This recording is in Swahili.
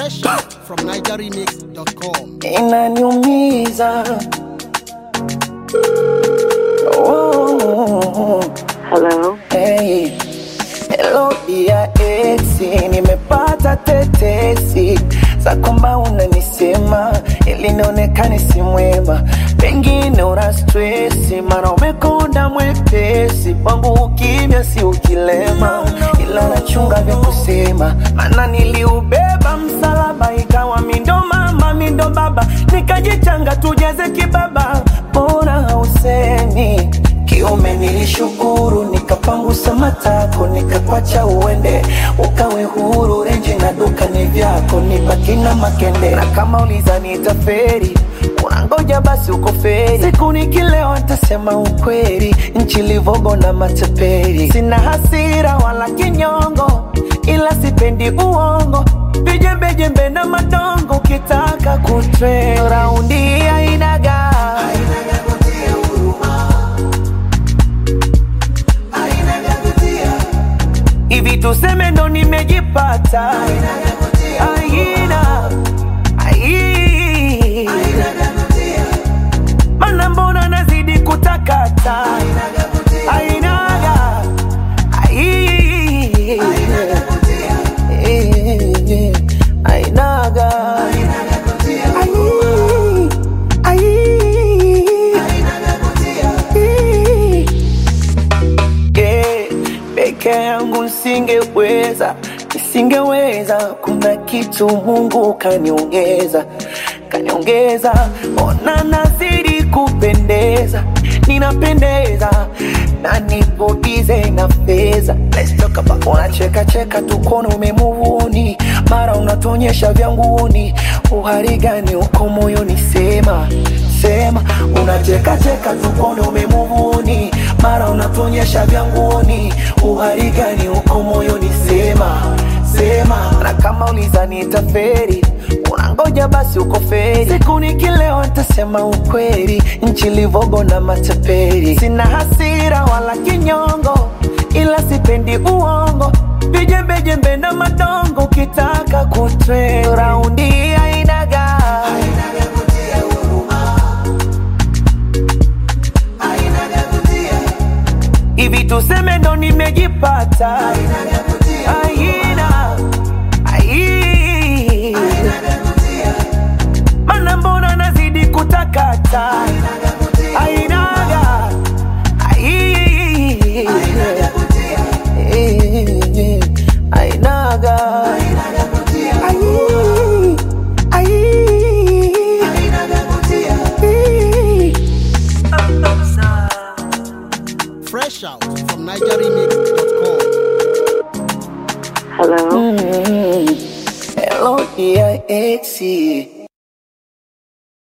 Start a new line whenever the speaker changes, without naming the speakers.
Fresh from NigerRemix.com.
Inaniumiza. Oh.
Hello.
Hey. Hello dear exi, nimepata tetesi za kwamba unanisema ili nionekane si mwema, pengine una stress, mara umekonda mwepesi kwangu, ukimya si ukilema, ila nachunga vya kusema, maana niliubeba msalaba, ikawa mindo mama mindo baba, nikajichanga tujeze kibaba, mbona hausemi kiume? Nilishukuru, nikapangusa matako, nikakwacha uende, ukawe huru, renji na duka ni vyako, nibaki na makende. Na kama ulizani itaferi, unangoja basi uko feri, siku nikilewa nitasema ukweli, nchi livogo na mataperi. Sina hasira wala kinyongo, ila sipendi uongo, vijembe jembe na madongo, ukitaka kutre raundi hainaga hivi tuseme ndo nimejipata, aina mana mbona nazidi kutakata, ainaga ainaga peke yangu nisingeweza, kuna kitu Mungu kaniongeza, ona nazidi kupendeza, ninapendeza na nipo bize na feza. Let's talk about unacheka cheka tukono umemuvuni, mara unatonyesha vyanguni, uhari gani uko moyoni? Sema unacheka cheka tukono umemuvuni, mara unatonyesha vyanguni, uhari gani uko moyoni? Sema na kama ulizani itaferi, unangoja basi uko feri, siku nikilewa nitasema ukweli, nchi livogo na mataperi. Sina hasira wala kinyongo, ila sipendi uongo, vijembe jembe na madongo, ukitaka kutre raundi hainaga hivi tuseme ndo nimejipata, mana mbona nazidi kutakata, ainaga
Fresh out from NigerRemix.com.
Hello.
Hello dear exi.